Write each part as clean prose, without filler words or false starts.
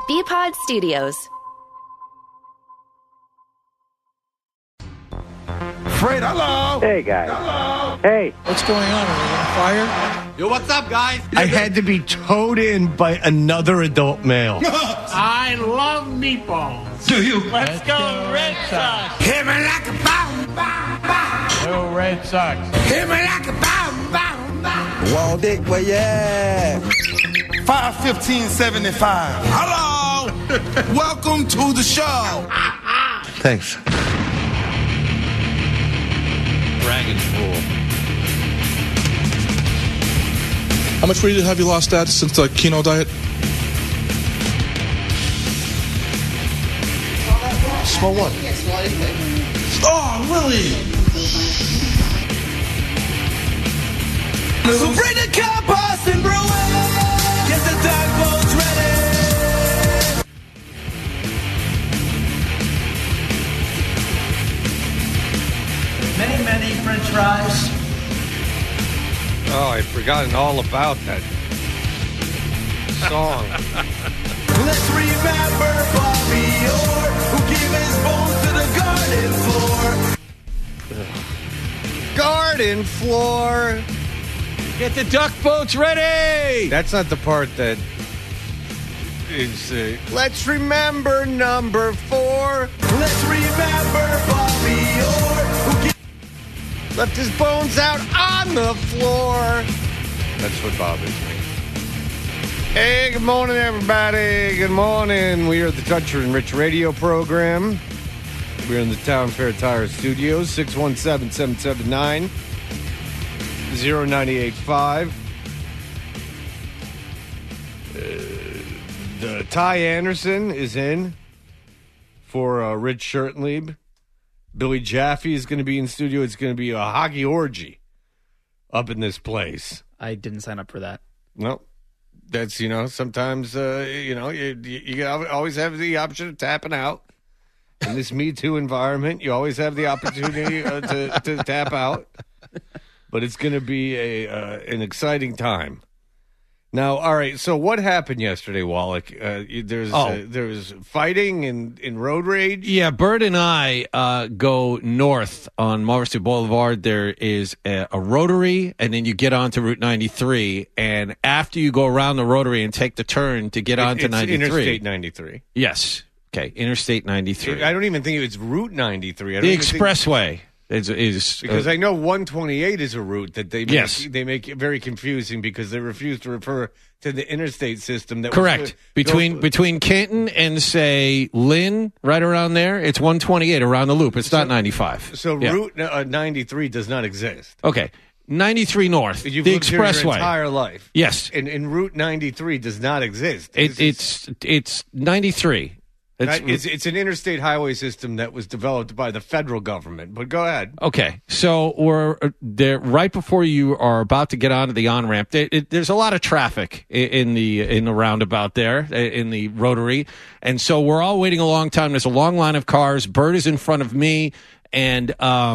BPod Studios. Fred, hello. Hey, guys. Hello. Hey. What's going on? Are we on fire? Yo, what's up, guys? I had to be towed in by another adult male. I love meatballs. Do you? Let's go Red Sox. Hit me like a bomb, bomb, bomb. Go Red Sox. Hit me like a bomb, bomb, bomb. Wall Dick, where you at? 51575. Hello. Welcome to the show. Thanks. Dragon Fool. How much weight have you lost, Dad, since the keto diet? Small one. Oh, really? So bring the compost and brew it. Get the dog bones ready. Many, many French fries. Oh, I'd forgotten all about that song. Let's remember Bobby Orr, who gave his bones to the garden floor. Garden floor. Get the duck boats ready! That's not the part that is. Let's remember number 4. Let's remember Bobby Orr, who Left his bones out on the floor. That's what bothers me. Hey, good morning, everybody. Good morning. We are the Toucher and Rich radio program. We're in the Town Fair Tire Studios, 617-779-0985. The Ty Anderson is in for Rich Shirtlieb. Billy Jaffe is going to be in studio. It's going to be a hockey orgy up in this place. I didn't sign up for that. No, that's, sometimes, you always have the option of tapping out. In this Me Too environment, you always have the opportunity to tap out. But it's going to be an exciting time. Now, all right, so what happened yesterday, Wallach? There was fighting in road rage? Yeah, Bert and I go north on Marcy Boulevard. There is a rotary, and then you get onto Route 93. And after you go around the rotary and take the turn to get onto 93. Interstate 93. Yes. Okay, Interstate 93. I don't even think it's Route 93. The expressway is because I know 128 is a route that they make, yes. They make it very confusing because they refuse to refer to the interstate system. That correct. Between Canton and, say, Lynn, right around there, it's 128 around the loop. It's not 95. So yeah. Route 93 does not exist. Okay. 93 North, You've the lived here expressway. your entire life. Yes. And Route 93 does not exist. It's 93. It's an interstate highway system that was developed by the federal government. But go ahead. Okay, so we're there right before you are about to get onto the on-ramp. There's a lot of traffic in the roundabout there, in the rotary. And so we're all waiting a long time. There's a long line of cars. Bert is in front of me, and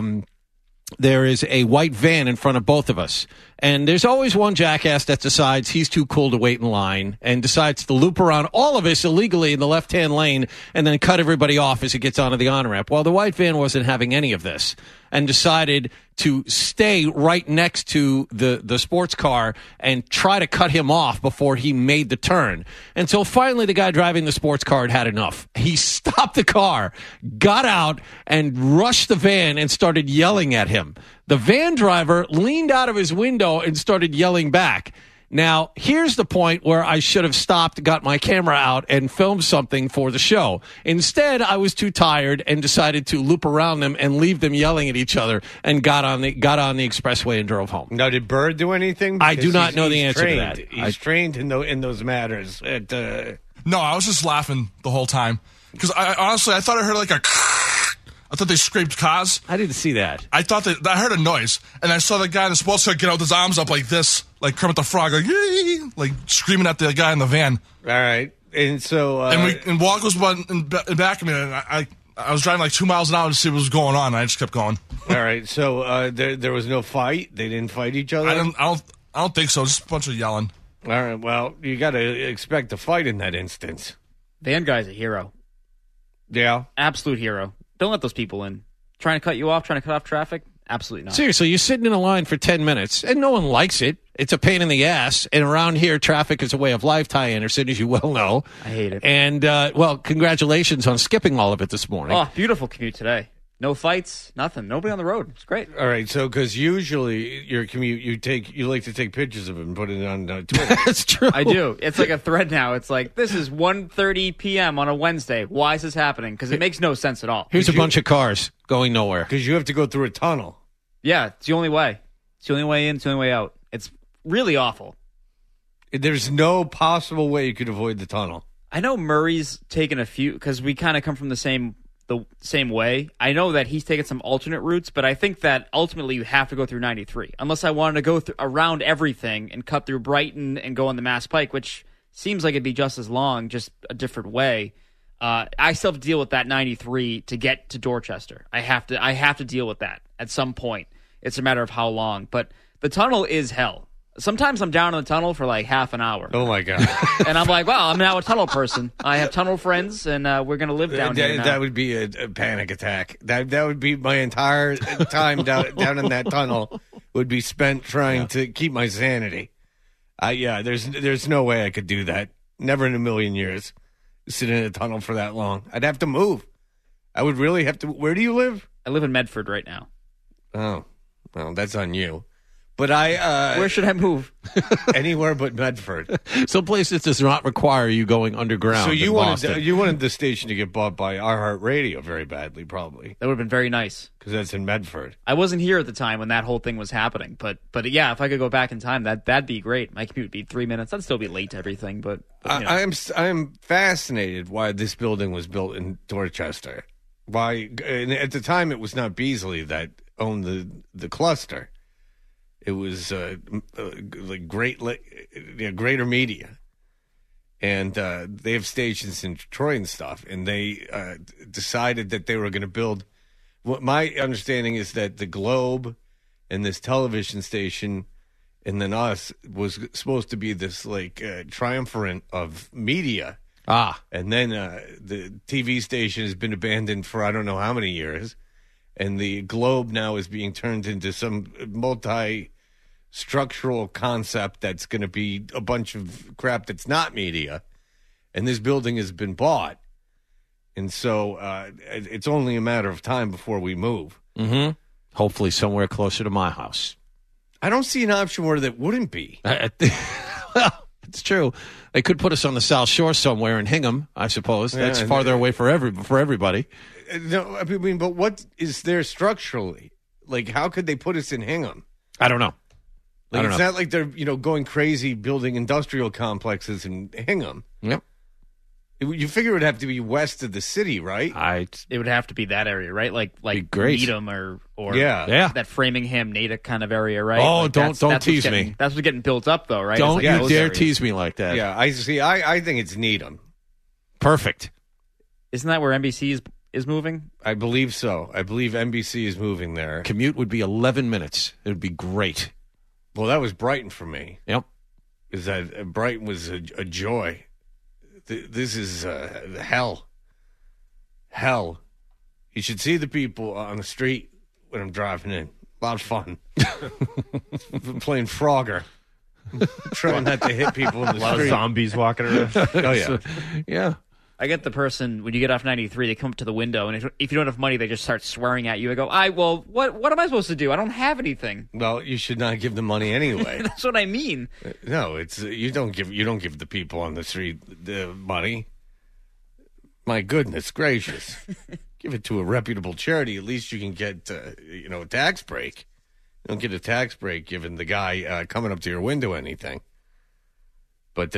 there is a white van in front of both of us. And there's always one jackass that decides he's too cool to wait in line and decides to loop around all of us illegally in the left-hand lane and then cut everybody off as it gets onto the on-ramp. Well, the white van wasn't having any of this and decided to stay right next to the sports car and try to cut him off before he made the turn. Until finally the guy driving the sports car had enough. He stopped the car, got out, and rushed the van and started yelling at him. The van driver leaned out of his window and started yelling back. Now, here's the point where I should have stopped, got my camera out, and filmed something for the show. Instead, I was too tired and decided to loop around them and leave them yelling at each other and got on the expressway and drove home. Now, did Bird do anything? I do not know the answer to that. He's trained in those matters. No, I was just laughing the whole time. Because I thought I heard like a... I thought they scraped cars. I didn't see that. I heard a noise, and I saw the guy in the sports car get out with his arms up like this, like Kermit the Frog, like, yay! Like screaming at the guy in the van. All right, and so and Walk was in back of me, and I was driving like 2 miles an hour to see what was going on. And I just kept going. All right, so there was no fight. They didn't fight each other. I don't think so. Just a bunch of yelling. All right, well, you got to expect a fight in that instance. Van guy's a hero. Yeah. Absolute hero. Don't let those people in. Trying to cut you off, trying to cut off traffic? Absolutely not. Seriously, you're sitting in a line for 10 minutes, and no one likes it. It's a pain in the ass. And around here, traffic is a way of life, Ty Anderson, as you well know. I hate it. And, well, congratulations on skipping all of it this morning. Oh, beautiful commute today. No fights, nothing. Nobody on the road. It's great. All right, so because usually your commute, you like to take pictures of it and put it on Twitter. That's true. I do. It's like a thread now. It's like, this is 1:30 p.m. on a Wednesday. Why is this happening? Because it makes no sense at all. Here's a bunch of cars going nowhere. Because you have to go through a tunnel. Yeah, it's the only way. It's the only way in, it's the only way out. It's really awful. There's no possible way you could avoid the tunnel. I know Murray's taken a few, because we kind of come from the same way. I know that he's taken some alternate routes, but I think that ultimately you have to go through 93. Unless I wanted to go around everything and cut through Brighton and go on the Mass Pike, which seems like it'd be just as long, just a different way. I still have to deal with that 93 to get to Dorchester. I have to deal with that at some point. It's a matter of how long. But the tunnel is hell. Sometimes I'm down in the tunnel for like half an hour. Oh, my God. And I'm like, well, I'm now a tunnel person. I have tunnel friends, and we're going to live down here now. That would be a panic attack. That would be my entire time down in that tunnel would be spent trying to keep my sanity. There's no way I could do that. Never in a million years. Sit in a tunnel for that long. I'd have to move. I would really have to. Where do you live? I live in Medford right now. Oh, well, that's on you. But where should I move? Anywhere but Medford. Some places does not require you going underground. So you wanted the station to get bought by iHeartRadio very badly, probably. That would have been very nice. Because that's in Medford. I wasn't here at the time when that whole thing was happening, but yeah, if I could go back in time, that'd be great. My commute would be 3 minutes. I'd still be late to everything, but you know. I'm fascinated why this building was built in Dorchester. Why? And at the time, it was not Beasley that owned the cluster. It was like Greater Media, and they have stations in Detroit and stuff. And they decided that they were going to build. What my understanding is that the Globe and this television station, and then us was supposed to be this like triumvirate of media. And then the TV station has been abandoned for I don't know how many years. And the Globe now is being turned into some multi-structural concept that's going to be a bunch of crap that's not media. And this building has been bought. And so it's only a matter of time before we move. Mm-hmm. Hopefully somewhere closer to my house. I don't see an option where that wouldn't be. Well, it's true. They could put us on the South Shore somewhere in Hingham, I suppose. That's farther away for everybody. No, I mean, but what is there structurally? Like, how could they put us in Hingham? I don't know. Like, it's not like they're going crazy building industrial complexes in Hingham. Yep. You figure it would have to be west of the city, right? It would have to be that area, right? Like Needham or that Framingham, Natick kind of area, right? Oh, like don't tease me. That's what's getting built up, though, right? Don't you dare areas. Tease me like that. Yeah, I see. I think it's Needham. Perfect. Isn't that where NBC is moving? I believe so. I believe NBC is moving there. Commute would be 11 minutes. It would be great. Well, that was Brighton for me. Yep. Is that Brighton was a joy. This is hell. Hell. You should see the people on the street when I'm driving in. A lot of fun. Playing Frogger. Trying not to hit people in the street. A lot of zombies walking around. Oh, yeah. Yeah. I get the person, when you get off 93, they come up to the window, and if you don't have money, they just start swearing at you. I go, what am I supposed to do? I don't have anything. Well, you should not give them money anyway. That's what I mean. No, it's you don't give the people on the street the money. My goodness gracious. Give it to a reputable charity. At least you can get a tax break. You don't get a tax break giving the guy coming up to your window anything. But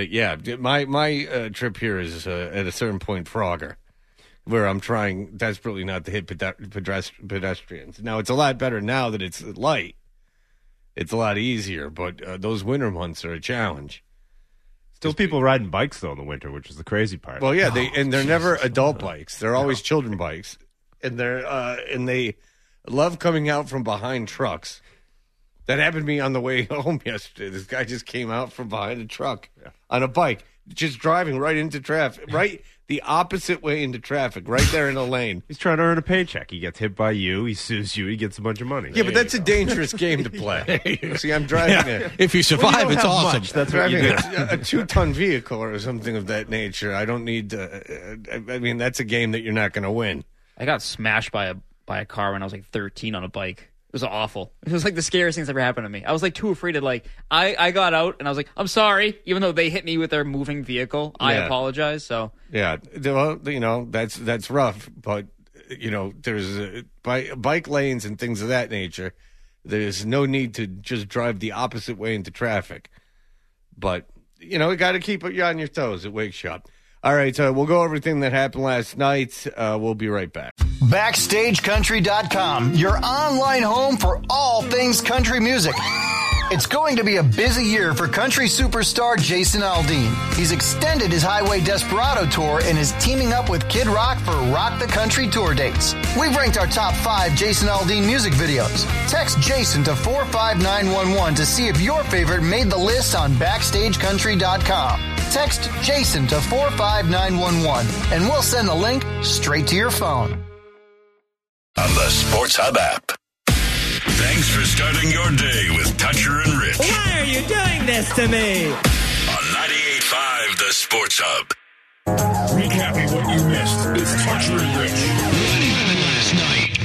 my trip here is at a certain point Frogger, where I'm trying desperately not to hit pedestrians. Now, it's a lot better now that it's light. It's a lot easier, but those winter months are a challenge. Still people riding bikes, though, in the winter, which is the crazy part. Well, yeah, they're never adult bikes. They're always children bikes. And they love coming out from behind trucks. That happened to me on the way home yesterday. This guy just came out from behind a truck on a bike. just driving right into traffic, right the opposite way into traffic, right there in the lane. He's trying to earn a paycheck. He gets hit by you. He sues you. He gets a bunch of money. Yeah, but that's a dangerous game to play. See, I'm driving If you survive, it's awesome. Much. That's what you driving do. a 2-ton vehicle or something of that nature. I don't need to. I mean, that's a game that you're not going to win. I got smashed by a car when I was like 13 on a bike. It was awful. It was like the scariest thing that's ever happened to me. I was like too afraid to like. I got out and I was like, I'm sorry, even though they hit me with their moving vehicle. I apologize. So yeah, well, that's rough, but there's bike lanes and things of that nature. There's no need to just drive the opposite way into traffic. But you got to keep you on your toes at Wake Shop. All right, so we'll go over everything that happened last night. We'll be right back. BackstageCountry.com, your online home for all things country music. It's going to be a busy year for country superstar Jason Aldean. He's extended his Highway Desperado tour and is teaming up with Kid Rock for Rock the Country tour dates. We've ranked our top 5 Jason Aldean music videos. Text Jason to 45911 to see if your favorite made the list on BackstageCountry.com. Text Jason to 45911 and we'll send the link straight to your phone. On the Sports Hub app. Thanks for starting your day with Toucher and Rich. Why are you doing this to me? On 98.5 The Sports Hub. Recapping what you missed. It's Toucher and Rich. Last night.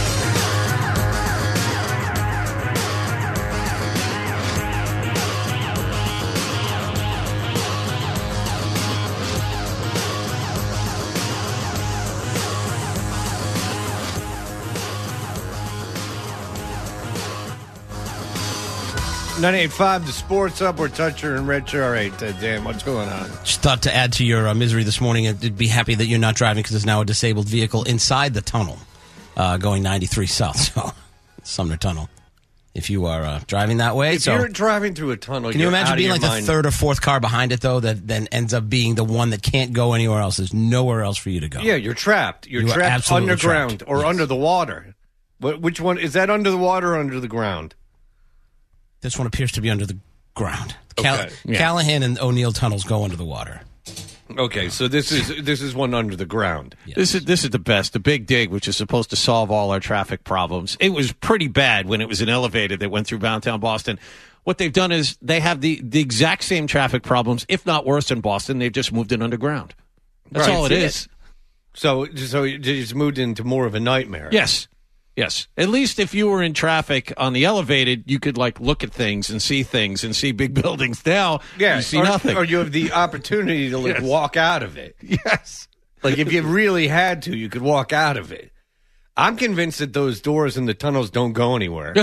.98.5 The Sports Up. We're Toucher and Rich. All right, Dan, what's going on? Just thought to add to your misery this morning. I'd be happy that you're not driving because there's now a disabled vehicle inside the tunnel going 93 south. So, Sumner Tunnel. If you are driving that way. If you're driving through a tunnel, can you imagine being like mind. the third or fourth car behind it, though, that then ends up being the one that can't go anywhere else? There's nowhere else for you to go. Yeah, you're trapped. You're trapped underground trapped. or under the water. Which one? Is that under the water or under the ground? This one appears to be under the ground. Okay. Callahan and O'Neill tunnels go under the water. Okay, so this is one under the ground. Yes. This is the best. The Big Dig, which is supposed to solve all our traffic problems. It was pretty bad when it was an elevated that went through downtown Boston. What they've done is they have the exact same traffic problems, if not worse than Boston. They've just moved it underground. That's all it is. So you just moved into more of a nightmare. Yes. At least if you were in traffic on the elevated, you could look at things and see big buildings. Now, you see nothing. Or you have the opportunity to walk out of it. Yes. If you really had to, you could walk out of it. I'm convinced that those doors in the tunnels don't go anywhere.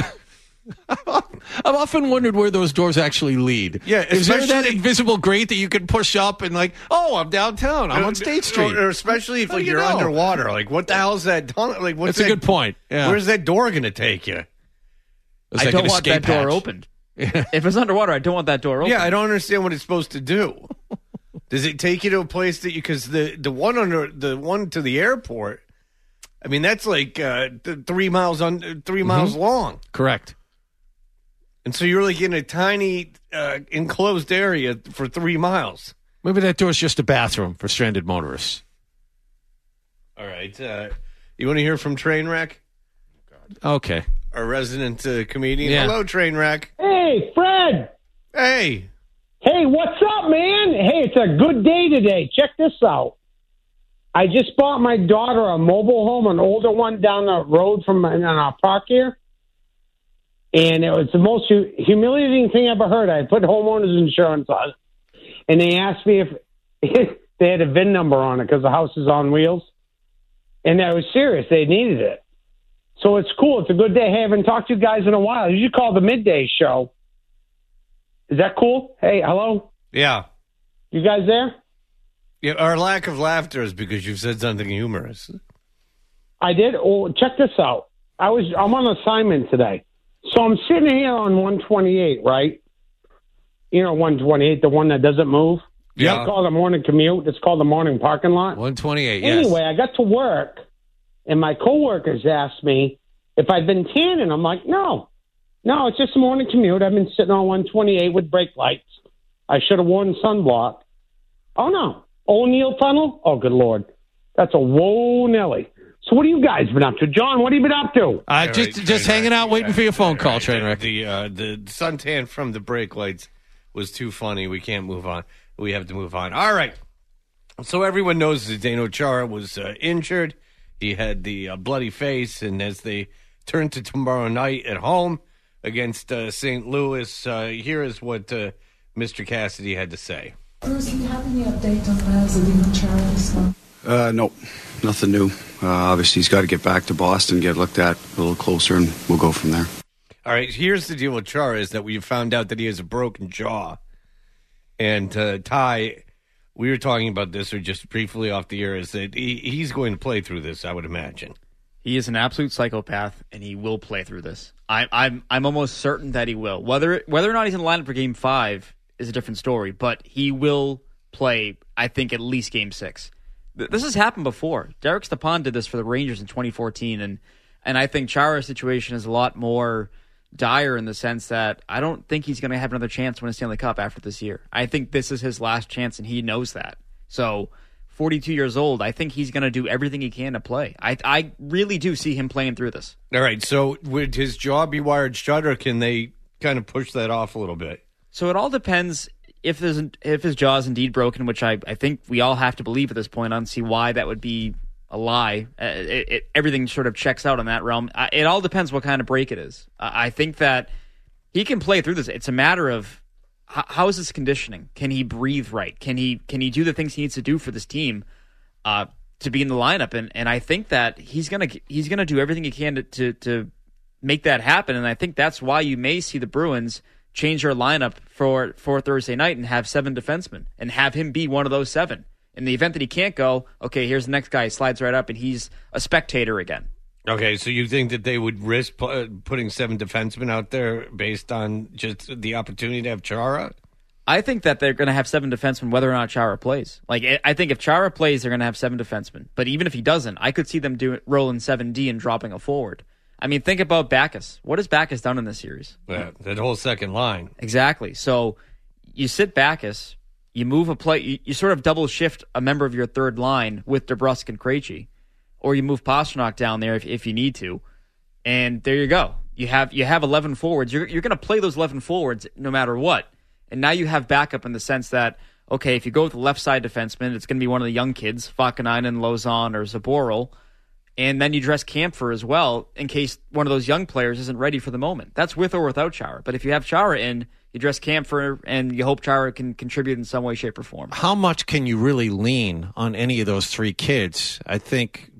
I've often wondered where those doors actually lead. Yeah, is there that invisible grate that you can push up and I'm downtown, I'm on State Street? Or especially if you're underwater. What the hell is that tunnel? That's a good point. Yeah. Where's that door going to take you? I don't want that door opened. If it's underwater, I don't want that door open. Yeah, I don't understand what it's supposed to do. Does it take you to a place that because the one to the airport? I mean, that's 3 miles long. Correct. And so you're in a tiny enclosed area for 3 miles. Maybe that door's just a bathroom for stranded motorists. All right. You want to hear from Trainwreck? Okay. Our resident comedian. Yeah. Hello, Trainwreck. Hey, Fred. Hey. Hey, what's up, man? Hey, it's a good day today. Check this out. I just bought my daughter a mobile home, an older one down the road from in our park here. And it was the most humiliating thing I ever heard. I put homeowners insurance on it. And they asked me if they had a VIN number on it because the house is on wheels. And I was serious. They needed it. So it's cool. It's a good day. Hey, I haven't talked to you guys in a while. You should call the midday show. Is that cool? Hey, hello? Yeah. You guys there? Yeah. Our lack of laughter is because you've said something humorous. I did? Oh, check this out. I'm on assignment today. So I'm sitting here on 128, right? 128, the one that doesn't move. Yeah. It's called the morning commute. It's called the morning parking lot. 128, yes. Anyway, I got to work, and my coworkers asked me if I'd been tanning. I'm like, no, it's just a morning commute. I've been sitting on 128 with brake lights. I should have worn sunblock. Oh, no. O'Neill Tunnel? Oh, good Lord. That's a whoa, Nelly. So what have you guys been up to? John, what have you been up to? Just hanging out, waiting for your phone call, Trainwreck. The suntan from the brake lights was too funny. We can't move on. We have to move on. All right. So everyone knows that Zdeno Chara was injured. He had the bloody face, and as they turn to tomorrow night at home against St. Louis, here is what Mr. Cassidy had to say. Bruce, do you have any update on Zdeno Chara this month? No, nothing new. Obviously, he's got to get back to Boston, get looked at a little closer, and we'll go from there. All right, here's the deal with Chara is that we found out that he has a broken jaw. And Ty, we were talking about this, or just briefly off the air, is that he's going to play through this, I would imagine. He is an absolute psychopath, and he will play through this. I'm almost certain that he will. Whether or not he's in the lineup for Game 5 is a different story, but he will play, I think, at least Game 6. This has happened before. Derek Stepan did this for the Rangers in 2014, and I think Chara's situation is a lot more dire in the sense that I don't think he's going to have another chance to win a Stanley Cup after this year. I think this is his last chance, and he knows that. So, 42 years old, I think he's going to do everything he can to play. I really do see him playing through this. All right, so would his jaw be wired shut, or can they kind of push that off a little bit? So it all depends if his jaw is indeed broken, which I think we all have to believe at this point. I don't see why that would be a lie. Everything sort of checks out in that realm. It all depends what kind of break it is. I think that he can play through this. It's a matter of how is his conditioning? Can he breathe right? Can he do the things he needs to do for this team to be in the lineup? And I think that he's gonna do everything he can to make that happen. And I think that's why you may see the Bruins change their lineup for Thursday night and have 7 defensemen and have him be one of those 7. In the event that he can't go, okay, here's the next guy. He slides right up, and he's a spectator again. Okay, so you think that they would risk putting 7 defensemen out there based on just the opportunity to have Chara? I think that they're going to have 7 defensemen whether or not Chara plays. I think if Chara plays, they're going to have 7 defensemen. But even if he doesn't, I could see them rolling 7D and dropping a forward. I mean, think about Backes. What has Backes done in this series? Yeah, that whole second line. Exactly. So you sit Backes, you move a play, you sort of double shift a member of your third line with DeBrusk and Krejci, or you move Pastrnak down there if you need to, and there you go. You have 11 forwards. You're going to play those 11 forwards no matter what, and now you have backup in the sense that, okay, if you go with the left side defenseman, it's going to be one of the young kids, Vakanainen, Lauzon, or Zaboral. And then you dress Kampfer as well in case one of those young players isn't ready for the moment. That's with or without Chara. But if you have Chara in, you dress Kampfer and you hope Chara can contribute in some way, shape, or form. How much can you really lean on any of those 3 kids? I think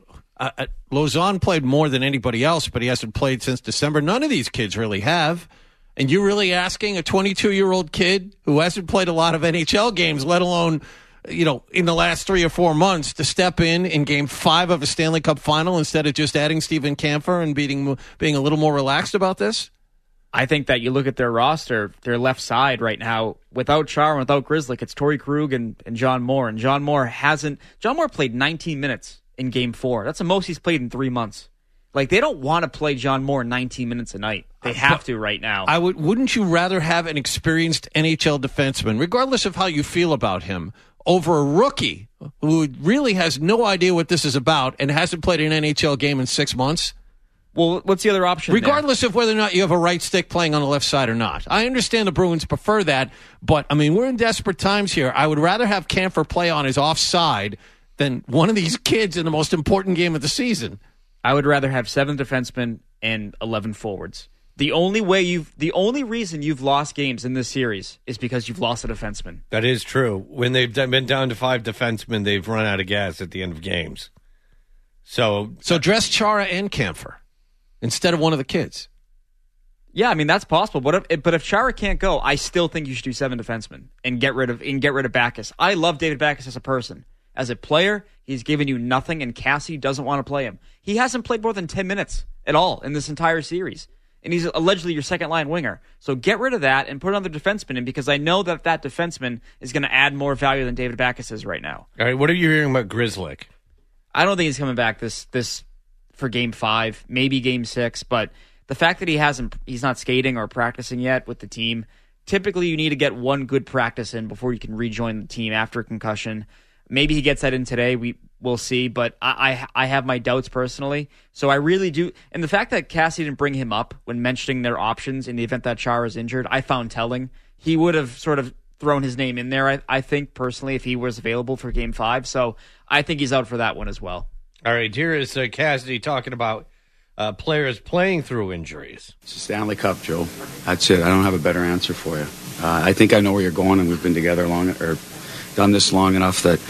Lauzon played more than anybody else, but he hasn't played since December. None of these kids really have. And you're really asking a 22-year-old kid who hasn't played a lot of NHL games, let alone in the last 3 or 4 months, to step in Game 5 of a Stanley Cup final instead of just adding Steven Kampfer and being a little more relaxed about this? I think that you look at their roster, their left side right now, without Chara and without Grzelcyk, it's Torrey Krug and John Moore. And John Moore played 19 minutes in Game 4. That's the most he's played in 3 months. They don't want to play John Moore 19 minutes a night. They have to right now. Wouldn't you rather have an experienced NHL defenseman, regardless of how you feel about him, over a rookie who really has no idea what this is about and hasn't played an NHL game in 6 months? Well, what's the other option? Regardless of whether or not you have a right stick playing on the left side or not. I understand the Bruins prefer that, but, we're in desperate times here. I would rather have Kampfer play on his offside than one of these kids in the most important game of the season. I would rather have 7 defensemen and 11 forwards. The only reason you've lost games in this series is because you've lost a defenseman. That is true. When they've been down to 5 defensemen, they've run out of gas at the end of games. So dress Chara and Kampfer instead of one of the kids. Yeah, that's possible. But if Chara can't go, I still think you should do 7 defensemen and get rid of Backes. I love David Backes as a person. As a player, he's given you nothing, and Cassie doesn't want to play him. He hasn't played more than 10 minutes at all in this entire series. And he's allegedly your second-line winger. So get rid of that and put another defenseman in, because I know that defenseman is going to add more value than David Backes is right now. All right, what are you hearing about Grzelcyk? I don't think he's coming back this for Game 5, maybe Game 6, but the fact that he's not skating or practicing yet with the team typically you need to get one good practice in before you can rejoin the team after a concussion. Maybe he gets that in today. We'll see, but I have my doubts personally. So I really do. And the fact that Cassie didn't bring him up when mentioning their options in the event that Chara is injured, I found telling. He would have sort of thrown his name in there, I think, personally, if he was available for Game 5. So I think he's out for that one as well. All right, here is Cassidy talking about players playing through injuries. It's a Stanley Cup, Joe. That's it. I don't have a better answer for you. I think I know where you're going, and we've been together done this long enough that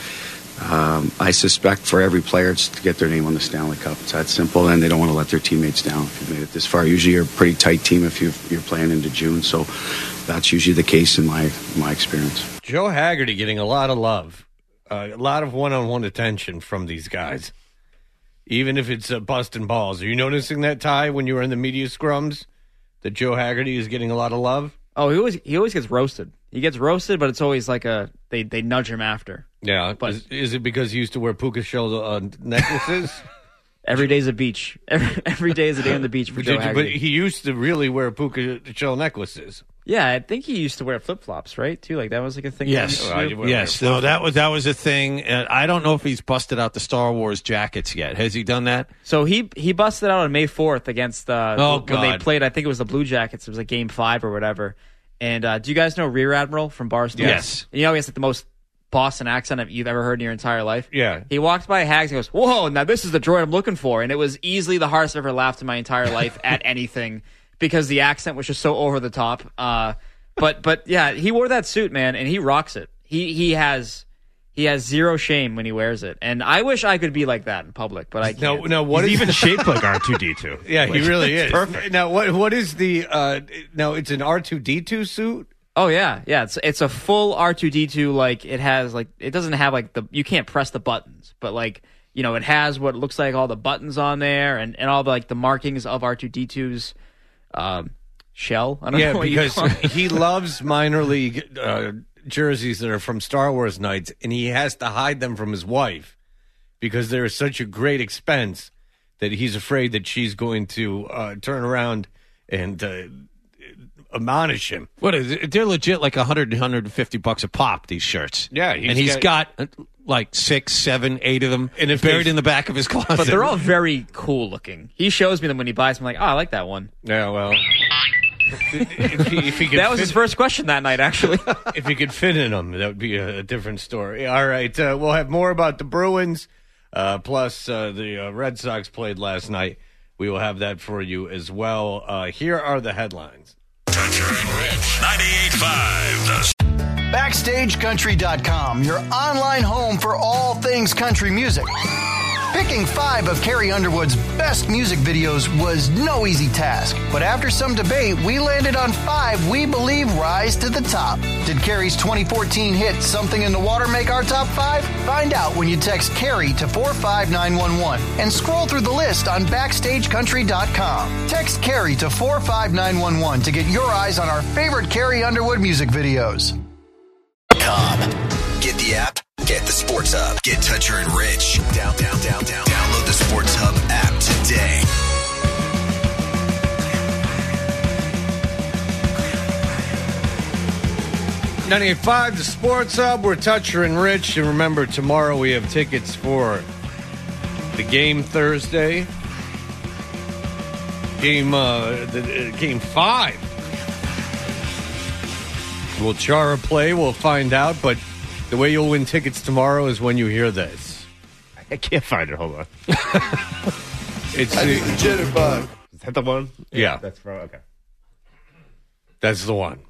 I suspect for every player it's to get their name on the Stanley Cup. It's that simple, and they don't want to let their teammates down if you've made it this far. Usually you're a pretty tight team if you're playing into June, so that's usually the case in my experience. Joe Haggerty getting a lot of love, a lot of one-on-one attention from these guys, even if it's busting balls. Are you noticing that, Ty, when you were in the media scrums, that Joe Haggerty is getting a lot of love? Oh, he always gets roasted. He gets roasted, but it's always like they nudge him after. Yeah, but is it because he used to wear puka shell necklaces? Every day's a beach. Every day is a day on the beach for Joe Haggerty. But he used to really wear puka shell necklaces. Yeah, I think he used to wear flip-flops, right, too? Like, that was like a thing. Yes, yes. No, that was a thing. I don't know if he's busted out the Star Wars jackets yet. Has he done that? So he busted out on May 4th against when they played, I think it was the Blue Jackets. It was like Game 5 or whatever. And do you guys know Rear Admiral from Barstool? Yes. You know he has like the most Boston accent you've ever heard in your entire life? Yeah. He walked by Hags and goes, "Whoa, now this is the droid I'm looking for." And it was easily the hardest I've ever laughed in my entire life at anything because the accent was just so over the top. But yeah, he wore that suit, man, and he rocks it. He has zero shame when he wears it, and I wish I could be like that in public, but I can't. No, what is even shaped like R2D2? Yeah, he really is. Perfect. Now, what is the? Now, it's an R2D2 suit. Oh yeah. It's a full R2D2. Like it has it doesn't have you can't press the buttons, but it has what looks like all the buttons on there and all the markings of R2D2's shell. I don't know what because he loves minor league jerseys that are from Star Wars nights, and he has to hide them from his wife because they're such a great expense that he's afraid that she's going to turn around and admonish him. What is it? They're legit like $100-$150 a pop, these shirts. Yeah, he's got like 6, 7, 8 of them, and buried in the back of his closet. But they're all very cool looking. He shows me them when he buys them. I'm like, oh, I like that one. Yeah, well, if he could that was his first question that night, actually. If he could fit in them, that would be a different story. All right, we'll have more about the Bruins, plus the Red Sox played last night. We will have that for you as well. Here are the headlines. Toucher and Rich, 98.5. BackstageCountry.com, your online home for all things country music. Picking 5 of Carrie Underwood's best music videos was no easy task, but after some debate, we landed on 5 we believe rise to the top. Did Carrie's 2014 hit Something in the Water make our top 5? Find out when you text Carrie to 45911 and scroll through the list on BackstageCountry.com. Text Carrie to 45911 to get your eyes on our favorite Carrie Underwood music videos. Get the app. Get the Sports Hub. Get Toucher and Rich. Download the Sports Hub app today. .98.5, the Sports Hub. We're Toucher and Rich. And remember, tomorrow we have tickets for the game Thursday. Game 5. Will Chara play? We'll find out. But the way you'll win tickets tomorrow is when you hear this. I can't find it. Hold on. It's the jitterbug. Is that the one? Yeah. That's from, okay. That's the one.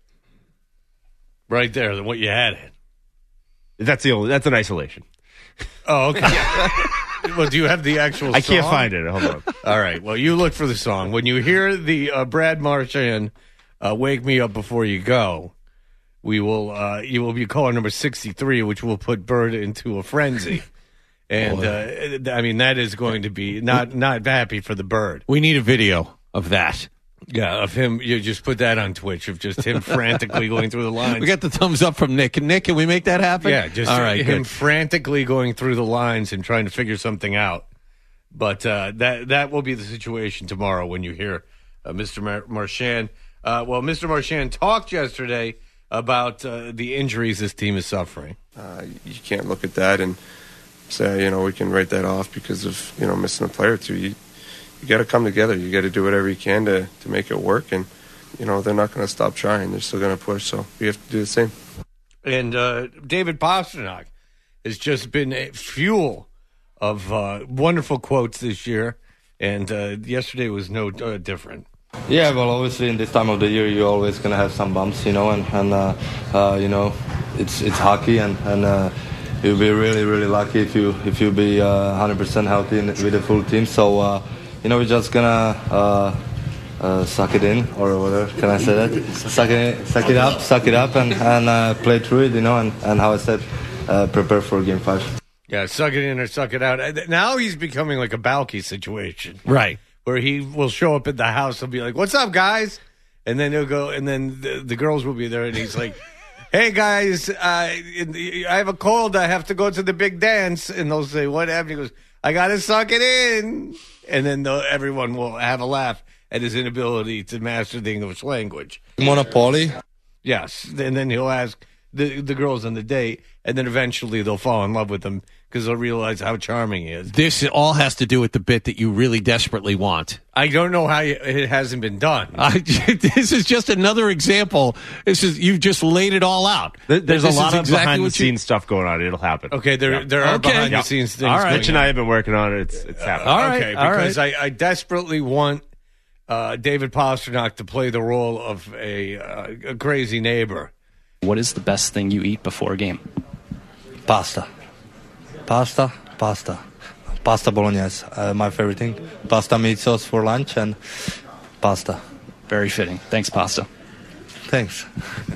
Right there, what you had it. That's an isolation. Oh, okay. Well, do you have the actual song? I can't find it. Hold on. All right. Well, you look for the song. When you hear the Brad Marchand Wake Me Up Before You Go, you will be caller number 63, which will put Bird into a frenzy. And, that is going to be not happy for the Bird. We need a video of that. Yeah, of him. You just put that on Twitch of just him frantically going through the lines. We got the thumbs up from Nick. Nick, can we make that happen? Yeah, just all right, him good. frantically going through the lines and trying to figure something out. But that will be the situation tomorrow when you hear Mr. Marchand. Well, Mr. Marchand talked yesterday about the injuries this team is suffering. You can't look at that and say, we can write that off because of, missing a player or two. You got to come together. You got to do whatever you can to make it work. And, they're not going to stop trying. They're still going to push. So we have to do the same. And David Pastrnak has just been a fuel of wonderful quotes this year. And yesterday was no different. Yeah, well, obviously in this time of the year, you're always going to have some bumps, and it's hockey, and you'll be really, really lucky if you be 100% healthy with a full team. So, we're just going to suck it in, or whatever. Can I say that? Suck it up, and play through it, and how I said, prepare for Game 5. Yeah, suck it in or suck it out. Now he's becoming like a Balky situation. Right. Where he will show up at the house and be like, "What's up, guys?" And then he'll go, and then the girls will be there, and he's like, "Hey, guys, I have a cold. I have to go to the big dance." And they'll say, "What happened?" He goes, "I got to suck it in." And then everyone will have a laugh at his inability to master the English language. Monopoly? Yes. And then he'll ask the girls on the date, and then eventually they'll fall in love with him because they'll realize how charming he is. This all has to do with the bit that you really desperately want. I don't know how it hasn't been done. This is just another example. You've just laid it all out. There's a lot of behind-the-scenes stuff going on. It'll happen. Okay, there are behind-the-scenes things. All right. Mitch and I have been working on it. It's happening. All right. Okay, because I desperately want David Pastrnak to play the role of a crazy neighbor. What is the best thing you eat before a game? Pasta bolognese, my favorite thing. Pasta meat sauce for lunch and pasta. Very fitting. Thanks, pasta. Thanks.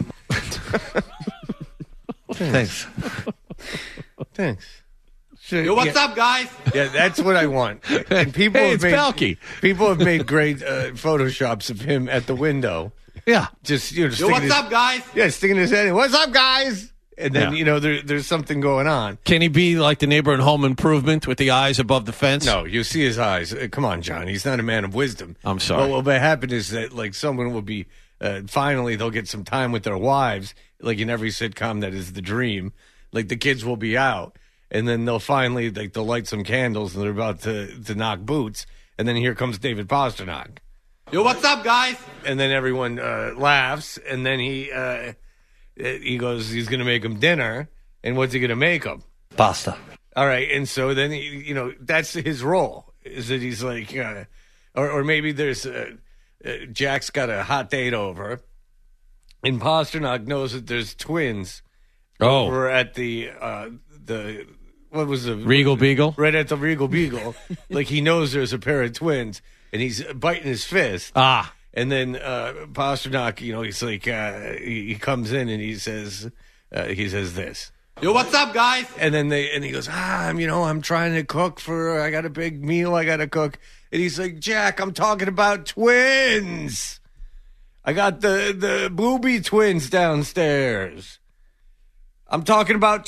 Yo, what's up, guys? Yeah, that's what I want. And people have made great photoshops of him at the window. Yeah. Just what's up, guys? Yeah, sticking his head in. What's up, guys? And then, there's something going on. Can he be like the neighbor in Home Improvement with the eyes above the fence? No, you see his eyes. Come on, John. He's not a man of wisdom. I'm sorry. What will happen is that, someone will be, finally, they'll get some time with their wives, like in every sitcom that is the dream. Like, the kids will be out, and then they'll finally, they'll light some candles, and they're about to knock boots, and then here comes David Pastrnak. Yo, what's up, guys? And then everyone laughs, and then he goes, he's going to make them dinner. And what's he going to make them? Pasta. All right. And so then, that's his role, is that he's like, or maybe there's, Jack's got a hot date over, and Pastrnak knows that there's twins over at the what was the Regal Beagle? Right at the Regal Beagle. Like, he knows there's a pair of twins, and he's biting his fist. And then Pastrnak, he's like, he comes in and he says this. Yo, what's up, guys? And then he goes, I'm trying to cook I got a big meal I got to cook. And he's like, Jack, I'm talking about twins. I got the booby twins downstairs. I'm talking about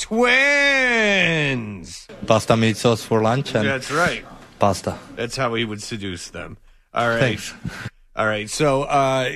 twins. Pasta meat sauce for lunch and that's right. Pasta. That's how he would seduce them. All right. Thanks. All right. So not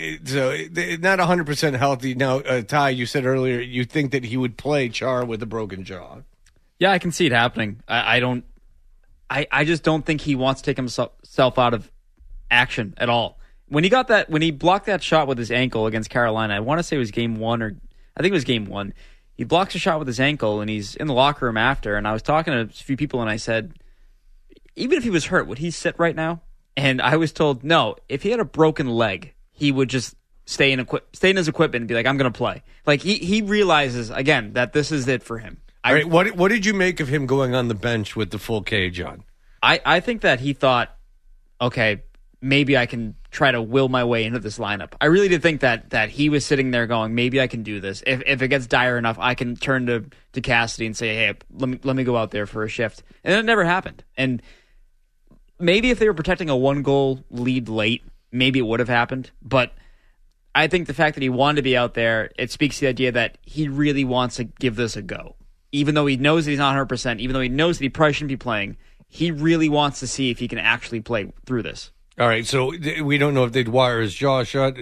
100% healthy. Now, Ty, you said earlier you think that he would play Char with a broken jaw. Yeah, I can see it happening. I just don't think he wants to take himself out of action at all. When he blocked that shot with his ankle against Carolina, I want to say it was game 1 I think it was game 1. He blocks a shot with his ankle, and he's in the locker room after. And I was talking to a few people, and I said, even if he was hurt, would he sit right now? And I was told, no, if he had a broken leg, he would just stay in his equipment and be like, I'm going to play. Like, he realizes, again, that this is it for him. All right, what did you make of him going on the bench with the full cage on? I think that he thought, okay, maybe I can try to will my way into this lineup. I really did think that he was sitting there going, maybe I can do this. If it gets dire enough, I can turn to Cassidy and say, hey, let me go out there for a shift. And it never happened. And maybe if they were protecting a 1-goal lead late, maybe it would have happened. But I think the fact that he wanted to be out there, it speaks to the idea that he really wants to give this a go. Even though he knows that he's not 100%, even though he knows that he probably shouldn't be playing, he really wants to see if he can actually play through this. All right, so we don't know if they'd wire his jaw shut,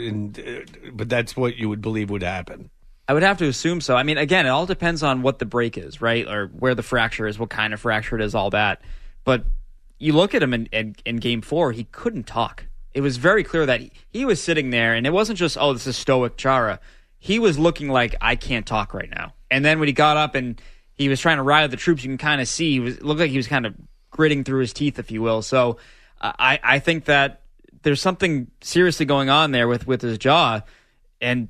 but that's what you would believe would happen. I would have to assume so. I mean, again, it all depends on what the break is, right? Or where the fracture is, what kind of fracture it is, all that. But you look at him in Game 4, he couldn't talk. It was very clear that he was sitting there, and it wasn't just, oh, this is stoic Chara. He was looking like, I can't talk right now. And then when he got up and he was trying to rally the troops, you can kind of see, it looked like he was kind of gritting through his teeth, if you will. So I think that there's something seriously going on there with his jaw. And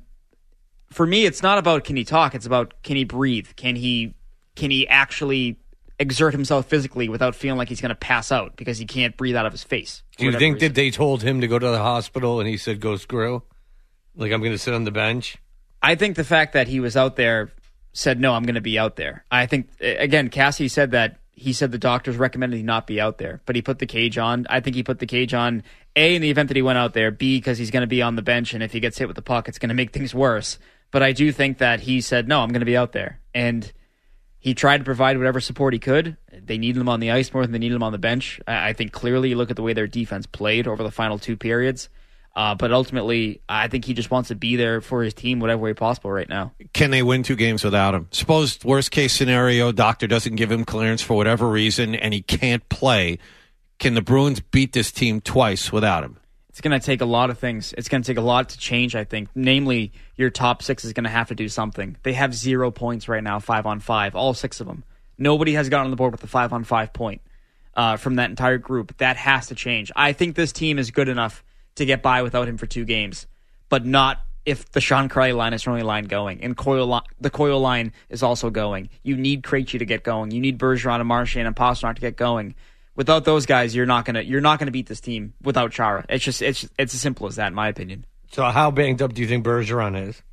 for me, it's not about can he talk. It's about can he breathe? Can he actually exert himself physically without feeling like he's going to pass out because he can't breathe out of his face? Do you think that they told him to go to the hospital and he said, go screw? Like, I'm going to sit on the bench? I think the fact that he was out there said, no, I'm going to be out there. I think, again, Cassie said that he said the doctors recommended he not be out there, but he put the cage on. I think he put the cage on, A, in the event that he went out there, B, because he's going to be on the bench, and if he gets hit with the puck, it's going to make things worse. But I do think that he said, no, I'm going to be out there. And he tried to provide whatever support he could. They needed him on the ice more than they needed him on the bench. I think clearly you look at the way their defense played over the final two periods. But ultimately, I think he just wants to be there for his team whatever way possible right now. Can they win 2 games without him? Suppose worst case scenario, doctor doesn't give him clearance for whatever reason and he can't play. Can the Bruins beat this team twice without him? It's going to take a lot of things. It's going to take a lot to change, I think. Namely, your top 6 is going to have to do something. They have 0 points right now, 5-on-5, all 6 of them. Nobody has gotten on the board with a 5-on-5 point from that entire group. That has to change. I think this team is good enough to get by without him for 2 games, but not if the Sean Kuraly line is the only line going, and the Coyle line is also going. You need Krejci to get going. You need Bergeron and Marchand and Pastrnak to get going. Without those guys, you're not gonna beat this team without Chara. It's as simple as that, in my opinion. So how banged up do you think Bergeron is?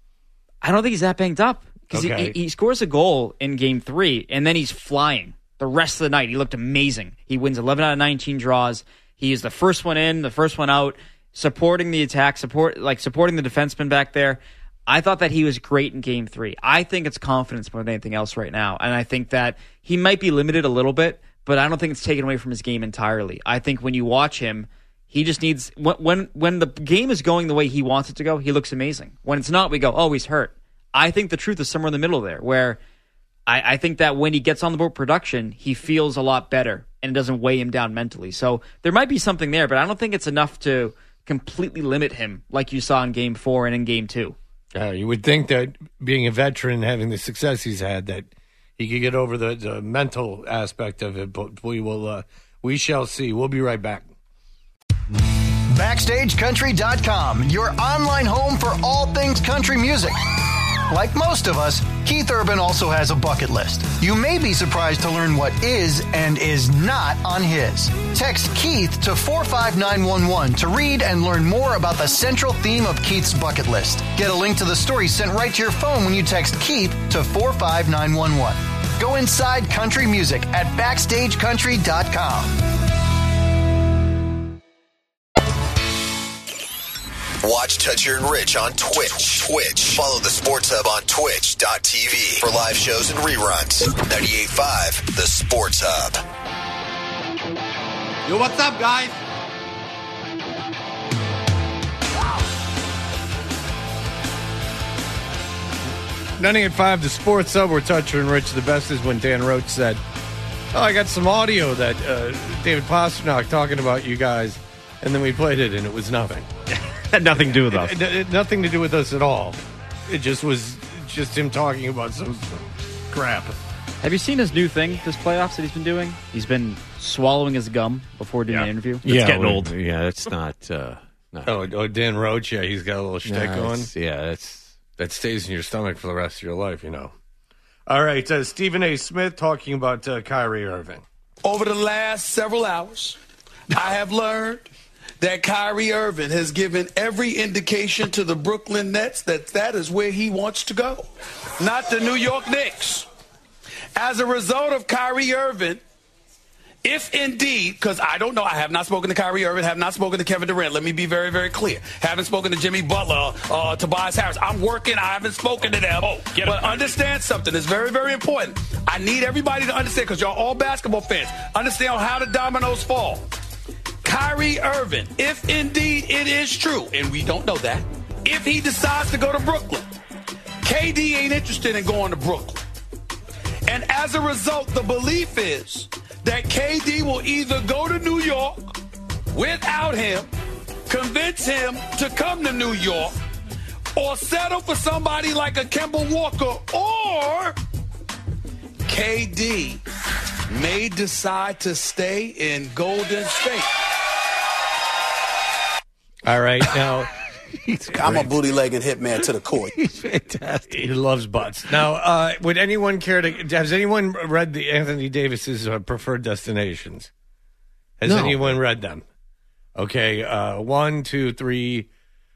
I don't think he's that banged up because he scores a goal in Game 3 and then he's flying the rest of the night. He looked amazing. He wins 11 out of 19 draws. He is the first one in, the first one out, supporting the attack, supporting the defenseman back there. I thought that he was great in Game 3. I think it's confidence more than anything else right now, and I think that he might be limited a little bit, but I don't think it's taken away from his game entirely. I think when you watch him, he just needs when the game is going the way he wants it to go, he looks amazing. When it's not, we go, oh, he's hurt. I think the truth is somewhere in the middle there, where I think that when he gets on the board production, he feels a lot better, and it doesn't weigh him down mentally. So there might be something there, but I don't think it's enough to completely limit him like you saw in Game 4 and in Game 2. You would think that being a veteran, having the success he's had, that he could get over the mental aspect of it, but we shall see. We'll be right back. BackstageCountry.com, your online home for all things country music. Like most of us, Keith Urban also has a bucket list. You may be surprised to learn what is and is not on his. Text Keith to 45911 to read and learn more about the central theme of Keith's bucket list. Get a link to the story sent right to your phone when you text Keith to 45911. Go inside country music at BackstageCountry.com. Watch Toucher and Rich on Twitch. Follow the Sports Hub on Twitch.tv for live shows and reruns. 98.5, the Sports Hub. Yo, what's up, guys? At 5, the Sports Hub, we're Toucher and Rich. The best is when Dan Roach said, oh, I got some audio that David Pastrnak talking about you guys, and then we played it, and it was nothing. Had nothing to do with us. Nothing to do with us at all. It just was just him talking about some crap. Have you seen his new thing this playoffs that he's been doing? He's been swallowing his gum before doing an interview. It's getting old. Yeah, it's not. No. Oh, Dan Roach, yeah, he's got a little shtick going. That stays in your stomach for the rest of your life, you know. All right, Stephen A. Smith talking about Kyrie Irving. Over the last several hours, I have learned that Kyrie Irving has given every indication to the Brooklyn Nets that is where he wants to go, not the New York Knicks. As a result of Kyrie Irving, if indeed, because I don't know, I have not spoken to Kyrie Irving, have not spoken to Kevin Durant. Let me be very, very clear. Haven't spoken to Jimmy Butler, Tobias Harris. I'm working. I haven't spoken to them. But understand something. It's very, very important. I need everybody to understand, because y'all all basketball fans. Understand how the dominoes fall. Kyrie Irving, if indeed it is true, and we don't know that, if he decides to go to Brooklyn, KD ain't interested in going to Brooklyn. And as a result, the belief is that KD will either go to New York without him, convince him to come to New York, or settle for somebody like a Kemba Walker, or KD may decide to stay in Golden State. All right, now I'm a booty-legged hitman to the court. He's fantastic. He loves butts. Now, would anyone care to? Has anyone read the Anthony Davis's preferred destinations? Has No. anyone read them? Okay, 1, 2, 3,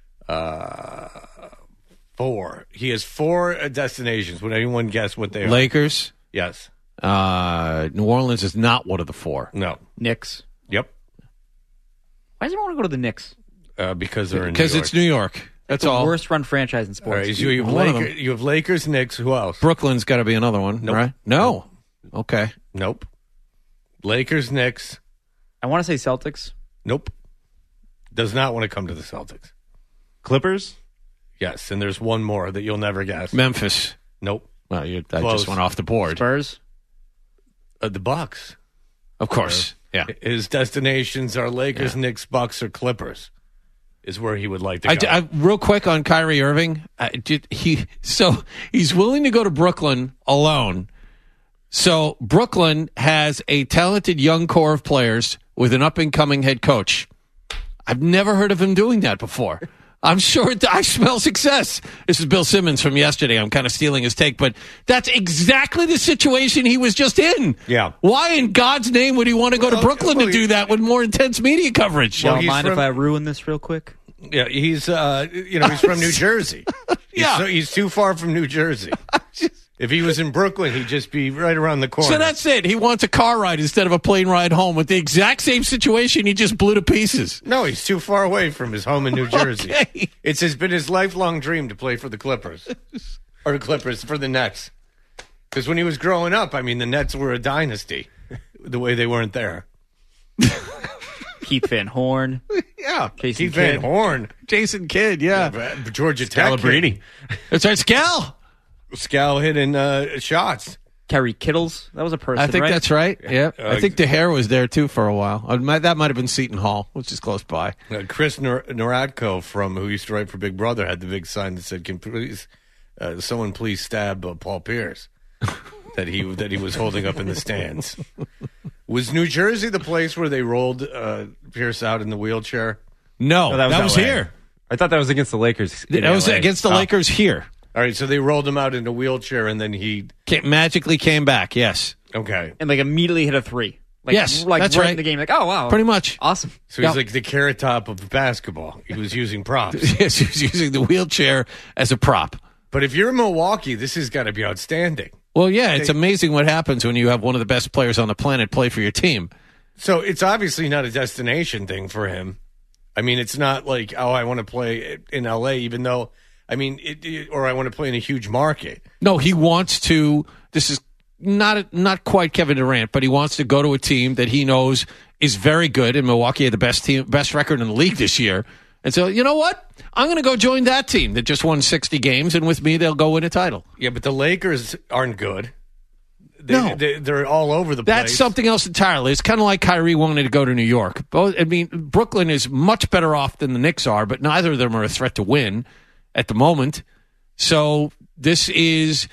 4. He has 4 destinations. Would anyone guess what they are? Lakers. Yes. New Orleans is not one of the 4. No. Knicks. Yep. Why does everyone want to go to the Knicks? Because they're in Because New York. it's New York. That's the all. worst run franchise in All right, sports. so you have, One of them. you have Lakers, Knicks. Who else? Brooklyn's got to be another one, Nope. right? No. Okay. Nope. Lakers, Knicks. I want to say Celtics. Nope. Does not want to come to the Celtics. Clippers? Yes, and there's one more that you'll never guess. Memphis. Nope. Well, I Close. just went off the board. Spurs. The Bucks. Of course. Yeah. His destinations are Lakers, Knicks, Bucks, or Clippers. Is where he would like to go. Real quick on Kyrie Irving. He's willing to go to Brooklyn alone. So Brooklyn has a talented young core of players with an up-and-coming head coach. I've never heard of him doing that before. I'm sure I smell success. This is Bill Simmons from yesterday. I'm kind of stealing his take, but that's exactly the situation he was just in. Yeah. Why in God's name would he want to go to Brooklyn to do that with more intense media coverage? Y'all mind if I ruin this real quick? Yeah, he's he's from New Jersey. He's too far from New Jersey. If he was in Brooklyn, he'd just be right around the corner. So that's it. He wants a car ride instead of a plane ride home. With the exact same situation, he just blew to pieces. No, he's too far away from his home in New Jersey. Okay. It's been his lifelong dream to play for the Clippers. Or the Clippers, for the Nets. Because when he was growing up, I mean, the Nets were a dynasty. The way they weren't there. Keith Van Horn. Yeah. Jason Keith Van Kidd. Horn. Jason Kidd, yeah. Georgia Tech. Scalabrine. That's right, Scal. Scal hitting shots. Kerry Kittles. That was a person, I think right? that's right. Yeah. I think DeHare was there, too, for a while. That might have been Seton Hall, which is close by. Chris Noratko, who used to write for Big Brother, had the big sign that said, "Can someone please stab Paul Pierce?" that he was holding up in the stands. Was New Jersey the place where they rolled Pierce out in the wheelchair? No, that was LA. here. I thought that was against the Lakers. That was against the Lakers here. All right, so they rolled him out in a wheelchair, and then he Magically came back, yes. Okay. And immediately hit a 3. Yes, that's right right. in the game. Oh, wow. Pretty much. Awesome. So he's like the Carrot Top of basketball. He was using props. Yes, he was using the wheelchair as a prop. But if you're in Milwaukee, this has got to be outstanding. Well, yeah, it's amazing what happens when you have one of the best players on the planet play for your team. So it's obviously not a destination thing for him. I mean, it's not like, I want to play in L.A., even though, or I want to play in a huge market. No, he wants to. This is not quite Kevin Durant, but he wants to go to a team that he knows is very good. And Milwaukee had the best record in the league this year. And so, you know what? I'm going to go join that team that just won 60 games, and with me, they'll go win a title. Yeah, but the Lakers aren't good. No. They're all over the place. That's something else entirely. It's kind of like Kyrie wanting to go to New York. Brooklyn is much better off than the Knicks are, but neither of them are a threat to win at the moment. So this is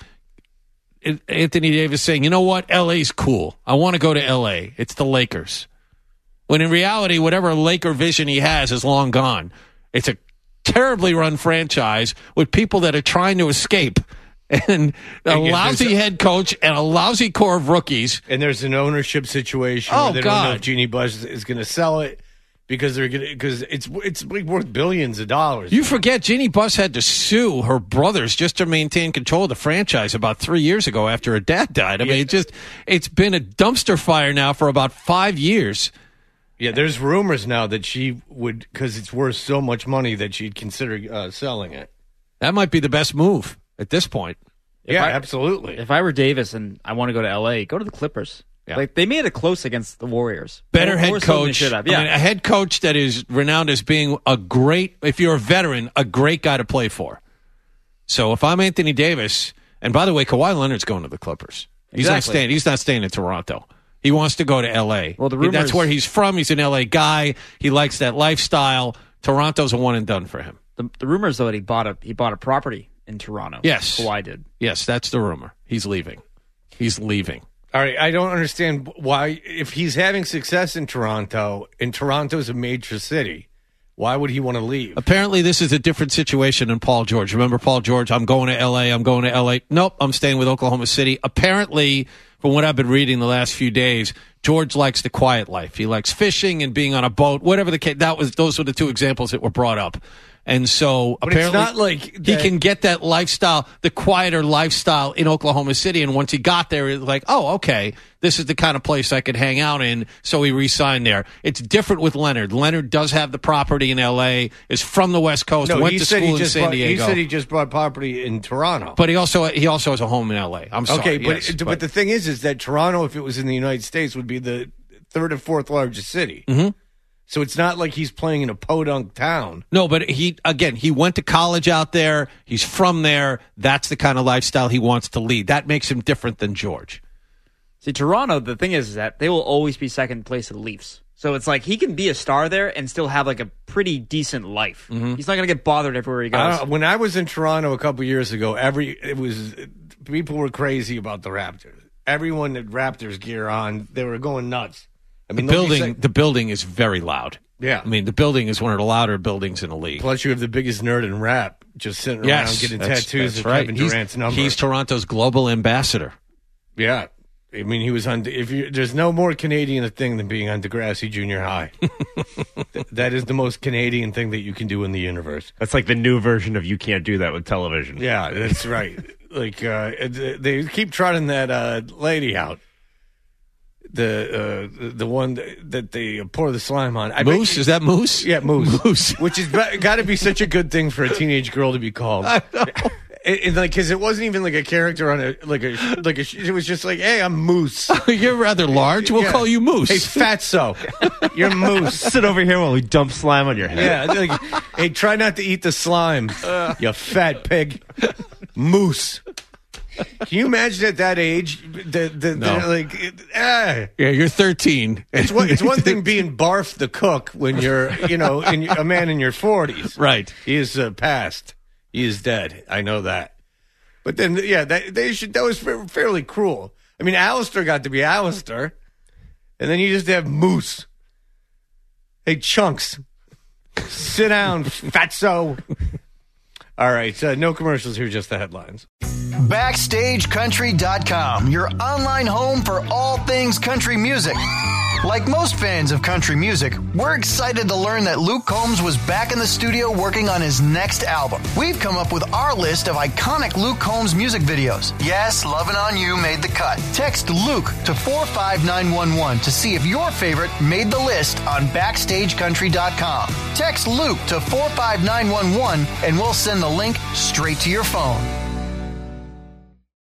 Anthony Davis saying, you know what? LA's cool. I want to go to LA. It's the Lakers. When in reality, whatever Laker vision he has is long gone. It's a terribly run franchise with people that are trying to escape. And a lousy head coach and a lousy core of rookies. And there's an ownership situation where they don't know if Jeannie Buss is going to sell it because it's worth billions of dollars. You forget Jeannie Buss had to sue her brothers just to maintain control of the franchise about 3 years ago after her dad died. It's been a dumpster fire now for about 5 years. Yeah, there's rumors now that she would, because it's worth so much money, that she'd consider selling it. That might be the best move at this point. Absolutely. If I were Davis and I want to go to L.A., go to the Clippers. Yeah. Like they made it close against the Warriors. Better More head so than they coach. should have. I Yeah. mean, a head coach that is renowned as being a great, if you're a veteran, a great guy to play for. So if I'm Anthony Davis, and by the way, Kawhi Leonard's going to the Clippers. He's not staying. He's not staying in Toronto. He wants to go to L.A. Well, the rumors, that's where he's from. He's an L.A. guy. He likes that lifestyle. Toronto's a one and done for him. The rumors though that he bought a property in Toronto. Yes, Kawhi did. Yes, that's the rumor. He's leaving. He's leaving. All right, I don't understand why, if he's having success in Toronto, and Toronto's a major city, why would he want to leave? Apparently, this is a different situation than Paul George. Remember Paul George? I'm going to L.A. I'm going to L.A. Nope, I'm staying with Oklahoma City. Apparently, from what I've been reading the last few days, George likes the quiet life. He likes fishing and being on a boat, whatever the case. Those were the two examples that were brought up. And so But apparently it's not like he can get that lifestyle, the quieter lifestyle in Oklahoma City. And once he got there, it's like, oh, okay, this is the kind of place I could hang out in. So he re-signed there. It's different with Leonard. Leonard does have the property in L.A., is from the West Coast, went to school in San Diego. He said he just bought property in Toronto. But he also has a home in L.A. I'm sorry. Okay, yes, but the thing is that Toronto, if it was in the United States, would be the third or fourth largest city. Mm-hmm. So it's not like he's playing in a podunk town. No, but he went to college out there. He's from there. That's the kind of lifestyle he wants to lead. That makes him different than George. See, Toronto, the thing is that they will always be second place to the Leafs. So it's like he can be a star there and still have like a pretty decent life. Mm-hmm. He's not going to get bothered everywhere he goes. When I was in Toronto a couple years ago, people were crazy about the Raptors. Everyone had Raptors gear on. They were going nuts. I mean, the building is very loud. Yeah. I mean, the building is one of the louder buildings in the league. Plus, you have the biggest nerd in rap just sitting around getting tattoos of Kevin Durant's number. He's Toronto's global ambassador. Yeah. I mean, he was on. There's no more Canadian thing than being on Degrassi Junior High. That is the most Canadian thing that you can do in the universe. That's like the new version of you can't do that with television. Yeah, that's right. Like they keep trotting that lady out. The one that they pour the slime on. Moose? Is that Moose? Yeah, Moose. Moose. Which is got to be such a good thing for a teenage girl to be called. I know. Because it wasn't even like a character on it was just like, hey, I'm Moose. You're rather large. We'll call you Moose. Hey, Fatso, you're Moose. Sit over here while we dump slime on your head. Yeah. Like, hey, try not to eat the slime, you fat pig. Moose. Can you imagine at that age? Yeah, you're 13. It's one thing being Barf the cook when you're, a man in your 40s. Right. He is past. He is dead. I know that. But then, that was fairly cruel. I mean, Alistair got to be Alistair, and then you just have Moose. Hey, Chunks, sit down, fatso. All right, no commercials here, just the headlines. BackstageCountry.com, your online home for all things country music. Like most fans of country music, we're excited to learn that Luke Combs was back in the studio working on his next album. We've come up with our list of iconic Luke Combs music videos. Yes, Lovin' On You made the cut. Text Luke to 45911 to see if your favorite made the list on BackstageCountry.com. Text Luke to 45911 and we'll send the link straight to your phone.